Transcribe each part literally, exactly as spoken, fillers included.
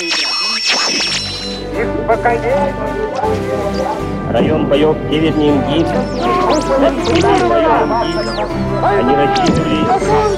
Район боев Северный Индийск. Они рассчитывали...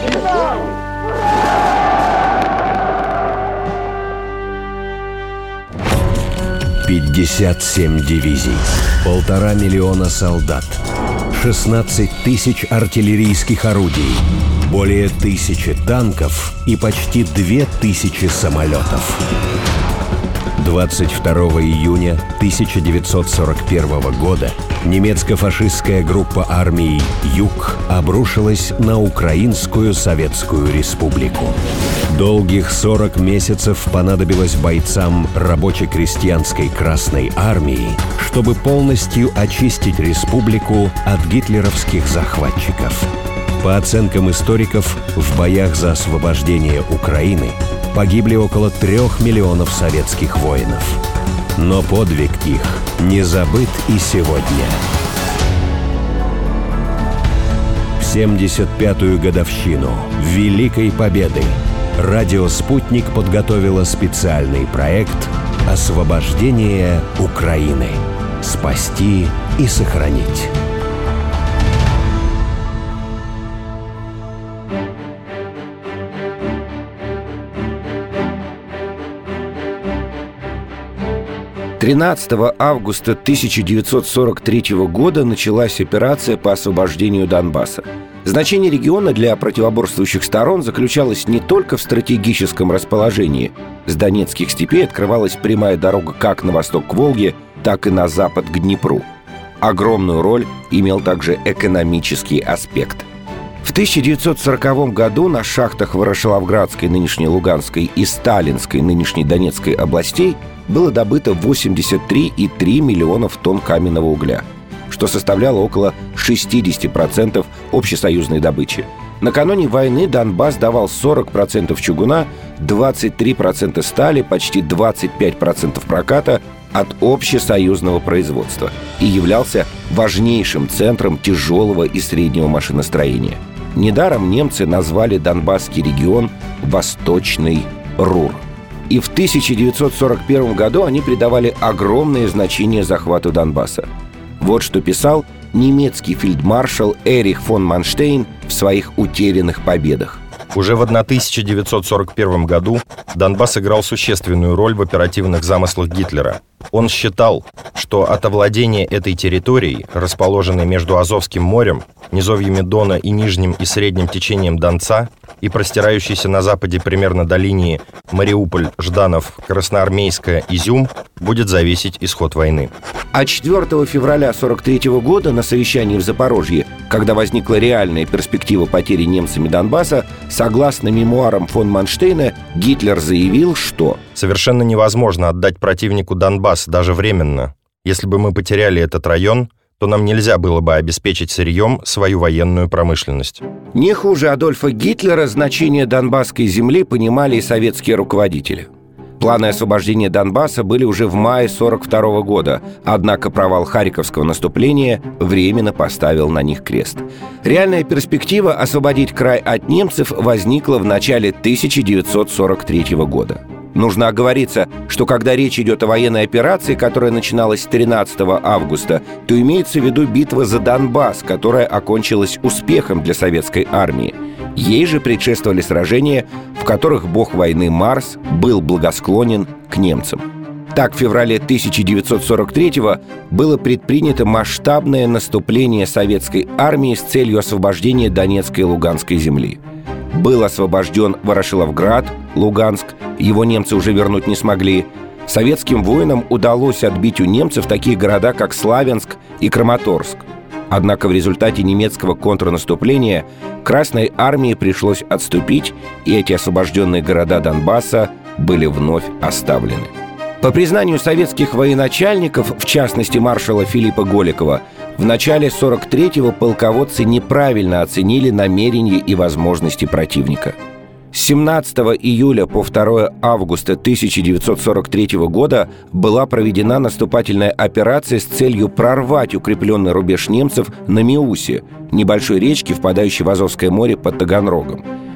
пятьдесят семь дивизий, полтора миллиона солдат, шестнадцать тысяч артиллерийских орудий, более тысячи танков и почти две тысячи самолетов. двадцать второго июня тысяча девятьсот сорок первого года немецко-фашистская группа армий «Юг» обрушилась на Украинскую Советскую Республику. Долгих сорок месяцев понадобилось бойцам рабоче-крестьянской Красной Армии, чтобы полностью очистить республику от гитлеровских захватчиков. По оценкам историков, в боях за освобождение Украины погибли около трех миллионов советских воинов. Но подвиг их не забыт и сегодня. В семьдесят пятую годовщину Великой Победы радио «Спутник» подготовило специальный проект «Освобождение Украины. Спасти и сохранить». тринадцатого августа тысяча девятьсот сорок третьего года началась операция по освобождению Донбасса. Значение региона для противоборствующих сторон заключалось не только в стратегическом расположении. С донецких степей открывалась прямая дорога как на восток к Волге, так и на запад к Днепру. Огромную роль имел также экономический аспект. В тысяча девятьсот сороковом году на шахтах Ворошиловградской, нынешней Луганской, и Сталинской, нынешней Донецкой областей было добыто восемьдесят три и три десятых миллионов тонн каменного угля, что составляло около шестьдесят процентов общесоюзной добычи. Накануне войны Донбасс давал сорок процентов чугуна, двадцать три процента стали, почти двадцать пять процентов проката от общесоюзного производства и являлся важнейшим центром тяжелого и среднего машиностроения. Недаром немцы назвали Донбасский регион «Восточный Рур». И в тысяча девятьсот сорок первом году они придавали огромное значение захвату Донбасса. Вот что писал немецкий фельдмаршал Эрих фон Манштейн в своих «Утерянных победах». Уже в тысяча девятьсот сорок первом году Донбасс играл существенную роль в оперативных замыслах Гитлера. Он считал, что от овладения этой территорией, расположенной между Азовским морем, низовьями Дона и нижним и средним течением Донца и простирающейся на западе примерно до линии Мариуполь, Жданов, Красноармейская, Изюм, будет зависеть исход войны. А четвёртого февраля сорок третьего года на совещании в Запорожье, когда возникла реальная перспектива потери немцами Донбасса, согласно мемуарам фон Манштейна, Гитлер заявил, что «Совершенно невозможно отдать противнику Донбасс даже временно. Если бы мы потеряли этот район, то нам нельзя было бы обеспечить сырьем свою военную промышленность». Не хуже Адольфа Гитлера значение Донбасской земли понимали и советские руководители. Планы освобождения Донбасса были уже в мае сорок второго года, однако провал Харьковского наступления временно поставил на них крест. Реальная перспектива освободить край от немцев возникла в начале тысяча девятьсот сорок третьего года. Нужно оговориться, что когда речь идет о военной операции, которая начиналась тринадцатого августа, то имеется в виду битва за Донбасс, которая окончилась успехом для советской армии. Ей же предшествовали сражения, в которых бог войны Марс был благосклонен к немцам. Так, в феврале тысяча девятьсот сорок третьего было предпринято масштабное наступление советской армии с целью освобождения Донецкой и Луганской земли. Был освобожден Ворошиловград, Луганск, его немцы уже вернуть не смогли. Советским воинам удалось отбить у немцев такие города, как Славянск и Краматорск. Однако в результате немецкого контрнаступления Красной армии пришлось отступить, и эти освобожденные города Донбасса были вновь оставлены. По признанию советских военачальников, в частности маршала Филиппа Голикова, в начале сорок третьего полководцы неправильно оценили намерения и возможности противника. С семнадцатого июля по второго августа тысяча девятьсот сорок третьего года была проведена наступательная операция с целью прорвать укрепленный рубеж немцев на Миусе, небольшой речке, впадающей в Азовское море под Таганрогом.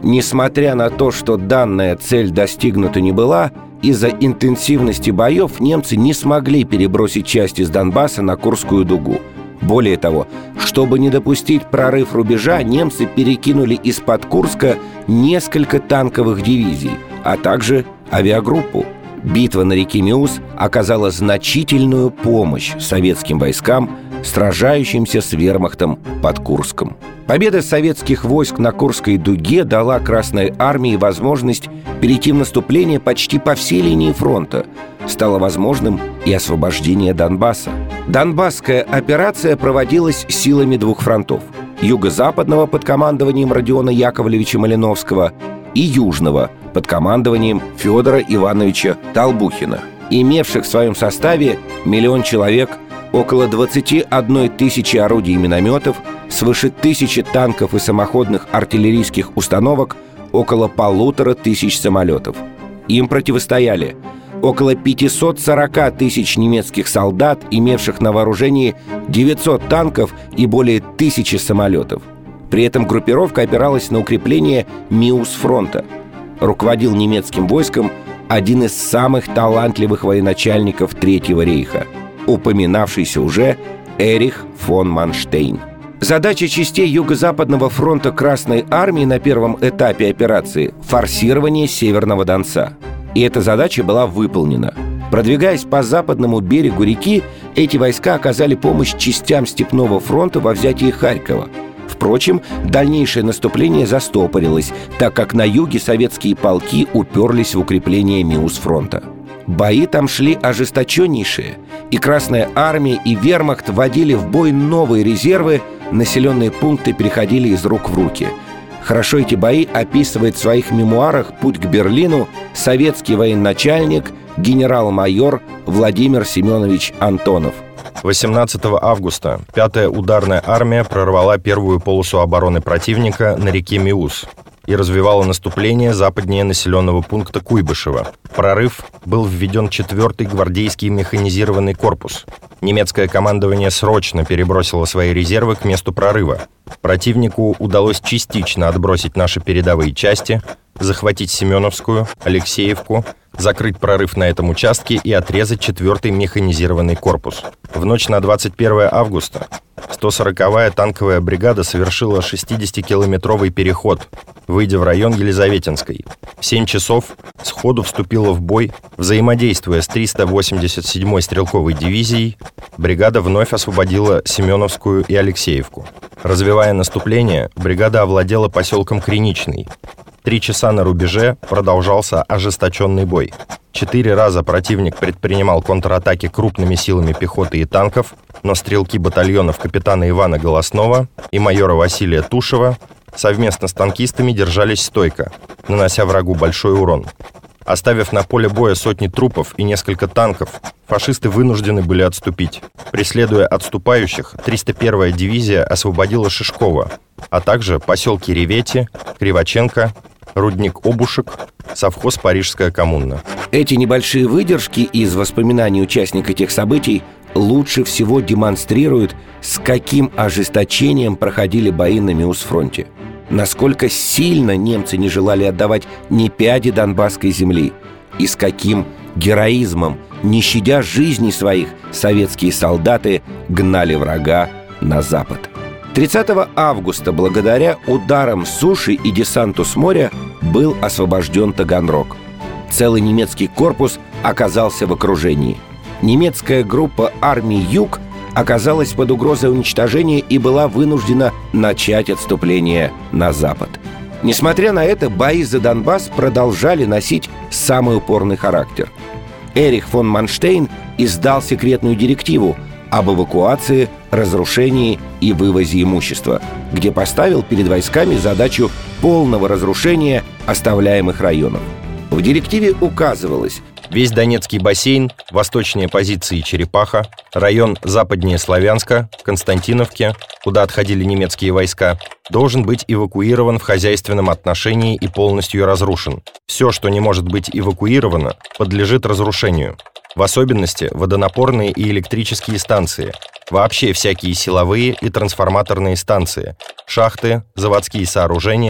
Несмотря на то, что данная цель достигнута не была, из-за интенсивности боев немцы не смогли перебросить части с Донбасса на Курскую дугу. Более того, чтобы не допустить прорыв рубежа, немцы перекинули из-под Курска несколько танковых дивизий, а также авиагруппу. Битва на реке Миус оказала значительную помощь советским войскам, сражающимся с вермахтом под Курском. Победа советских войск на Курской дуге дала Красной армии возможность перейти в наступление почти по всей линии фронта. Стало возможным и освобождение Донбасса. Донбасская операция проводилась силами двух фронтов: юго-западного под командованием Родиона Яковлевича Малиновского и южного под командованием Федора Ивановича Толбухина, имевших в своем составе миллион человек, около двадцати одной тысячи орудий и минометов, свыше тысячи танков и самоходных артиллерийских установок, около полутора тысяч самолетов. Им противостояли около пятьсот сорок тысяч немецких солдат, имевших на вооружении девятьсот танков и более тысячи самолетов. При этом группировка опиралась на укрепление Миус-фронта. Руководил немецким войском один из самых талантливых военачальников Третьего рейха, упоминавшийся уже Эрих фон Манштейн. Задача частей Юго-Западного фронта Красной армии на первом этапе операции – форсирование Северного Донца. И эта задача была выполнена. Продвигаясь по западному берегу реки, эти войска оказали помощь частям Степного фронта во взятии Харькова. Впрочем, дальнейшее наступление застопорилось, так как на юге советские полки уперлись в укрепление Миус-фронта. Бои там шли ожесточеннейшие, и Красная армия и вермахт вводили в бой новые резервы, населенные пункты переходили из рук в руки. Хорошо эти бои описывает в своих мемуарах «Путь к Берлину» советский военачальник, генерал-майор Владимир Семенович Антонов. восемнадцатого августа пятая ударная армия прорвала первую полосу обороны противника на реке Миус и развивала наступление западнее населенного пункта Куйбышево. В прорыв был введен четвертый гвардейский механизированный корпус. Немецкое командование срочно перебросило свои резервы к месту прорыва. Противнику удалось частично отбросить наши передовые части, захватить Семеновскую, Алексеевку, закрыть прорыв на этом участке и отрезать четвертый механизированный корпус. В ночь на двадцать первое августа сто сороковая танковая бригада совершила шестидесятикилометровый переход, выйдя в район Елизаветинской. В семь часов сходу вступила в бой. Взаимодействуя с триста восемьдесят седьмой стрелковой дивизией, бригада вновь освободила Семеновскую и Алексеевку. Развивая наступление, бригада овладела поселком Криничный. Три часа на рубеже продолжался ожесточенный бой. Четыре раза противник предпринимал контратаки крупными силами пехоты и танков, но стрелки батальонов капитана Ивана Голоснова и майора Василия Тушева совместно с танкистами держались стойко, нанося врагу большой урон. Оставив на поле боя сотни трупов и несколько танков, фашисты вынуждены были отступить. Преследуя отступающих, триста первая дивизия освободила Шишково, а также поселки Ревети, Кривоченко, Рудник Обушек, совхоз Парижская коммуна. Эти небольшие выдержки из воспоминаний участника тех событий лучше всего демонстрируют, с каким ожесточением проходили бои на Миус-фронте. Насколько сильно немцы не желали отдавать ни пяди донбасской земли, и с каким героизмом, не щадя жизней своих, советские солдаты гнали врага на запад. тридцатого августа, благодаря ударам с суши и десанту с моря, был освобожден Таганрог. Целый немецкий корпус оказался в окружении. Немецкая группа армий «Юг» оказалась под угрозой уничтожения и была вынуждена начать отступление на запад. Несмотря на это, бои за Донбасс продолжали носить самый упорный характер. Эрих фон Манштейн издал секретную директиву об эвакуации, разрушении и вывозе имущества, где поставил перед войсками задачу полного разрушения оставляемых районов. В директиве указывалось: весь Донецкий бассейн, восточнее позиции Черепаха, район западнее Славянска, Константиновки, куда отходили немецкие войска, должен быть эвакуирован в хозяйственном отношении и полностью разрушен. Все, что не может быть эвакуировано, подлежит разрушению. В особенности водонапорные и электрические станции, вообще всякие силовые и трансформаторные станции, шахты, заводские сооружения,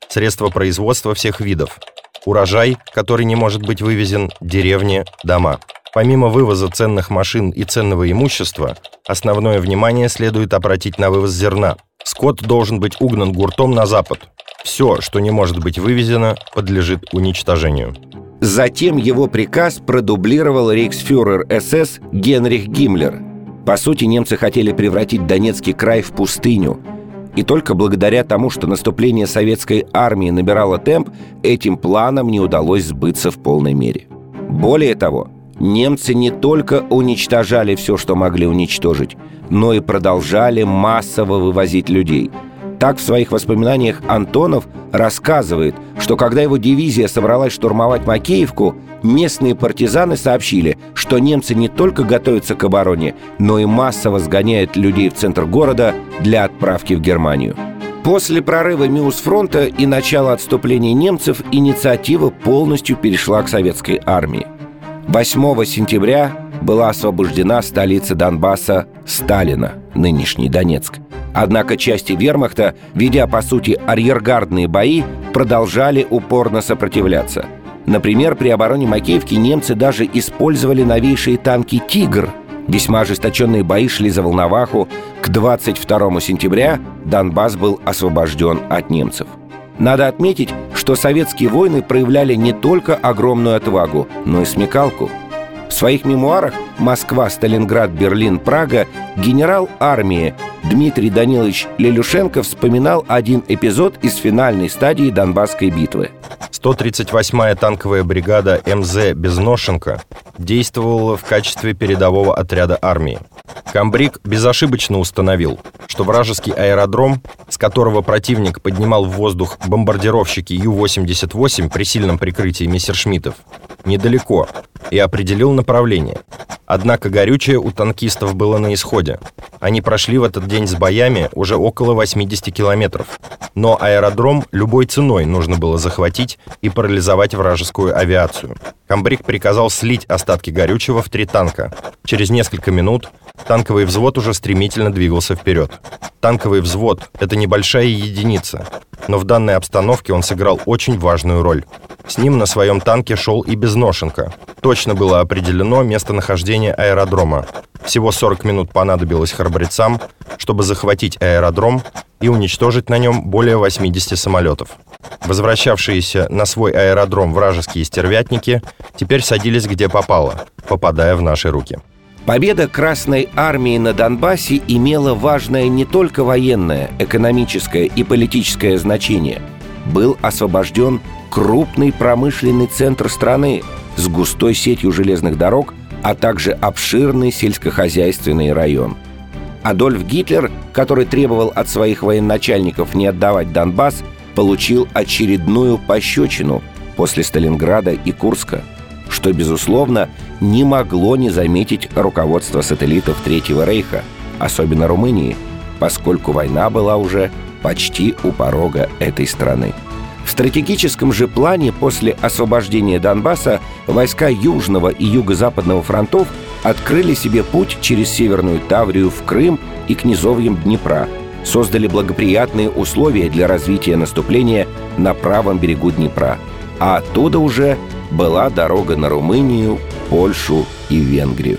средства производства всех видов, урожай, который не может быть вывезен, деревни, дома. Помимо вывоза ценных машин и ценного имущества, основное внимание следует обратить на вывоз зерна. Скот должен быть угнан гуртом на запад. Все, что не может быть вывезено, подлежит уничтожению. Затем его приказ продублировал рейхсфюрер СС Генрих Гиммлер. По сути, немцы хотели превратить Донецкий край в пустыню. И только благодаря тому, что наступление советской армии набирало темп, этим планам не удалось сбыться в полной мере. Более того, немцы не только уничтожали все, что могли уничтожить, но и продолжали массово вывозить людей. Так, в своих воспоминаниях Антонов рассказывает, что когда его дивизия собралась штурмовать Макеевку, местные партизаны сообщили, что немцы не только готовятся к обороне, но и массово сгоняют людей в центр города для отправки в Германию. После прорыва Миусфронта и начала отступления немцев инициатива полностью перешла к советской армии. восьмого сентября была освобождена столица Донбасса Сталина, нынешний Донецк. Однако части вермахта, ведя, по сути, арьергардные бои, продолжали упорно сопротивляться. Например, при обороне Макеевки немцы даже использовали новейшие танки «Тигр». Весьма ожесточенные бои шли за Волноваху. К двадцать второму сентября Донбасс был освобожден от немцев. Надо отметить, что советские воины проявляли не только огромную отвагу, но и смекалку. В своих мемуарах «Москва, Сталинград, Берлин, Прага» генерал армии Дмитрий Данилович Лелюшенко вспоминал один эпизод из финальной стадии Донбасской битвы. сто тридцать восьмая танковая бригада эм зэ Безношенко действовала в качестве передового отряда армии. Камбрик безошибочно установил, что вражеский аэродром, с которого противник поднимал в воздух бомбардировщики Ю восемьдесят восемь при сильном прикрытии мессершмиттов, недалеко, и определил направление. Однако горючее у танкистов было на исходе. Они прошли в этот день с боями уже около восьмидесяти километров. Но аэродром любой ценой нужно было захватить и парализовать вражескую авиацию. Камбрик приказал слить остатки горючего в три танка. Через несколько минут танковый взвод уже стремительно двигался вперед. Танковый взвод — это небольшая единица, но в данной обстановке он сыграл очень важную роль. С ним на своем танке шел и Безношенко. Точно было определено местонахождение аэродрома. Всего сорок минут понадобилось храбрецам, чтобы захватить аэродром и уничтожить на нем более восьмидесяти самолетов. Возвращавшиеся на свой аэродром вражеские стервятники теперь садились где попало, попадая в наши руки. Победа Красной армии на Донбассе имела важное не только военное, экономическое и политическое значение. Был освобожден крупный промышленный центр страны с густой сетью железных дорог, а также обширный сельскохозяйственный район. Адольф Гитлер, который требовал от своих военачальников не отдавать Донбасс, получил очередную пощечину после Сталинграда и Курска, что, безусловно, не могло не заметить руководство сателлитов Третьего рейха, особенно Румынии, поскольку война была уже почти у порога этой страны. В стратегическом же плане после освобождения Донбасса войска Южного и Юго-Западного фронтов открыли себе путь через Северную Таврию в Крым и к низовьям Днепра, создали благоприятные условия для развития наступления на правом берегу Днепра, а оттуда уже была дорога на Румынию, Польшу и Венгрию.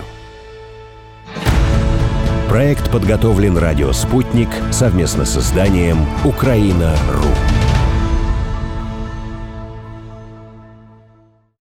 Проект подготовлен «Радио Спутник» совместно с изданием «Украина.ру».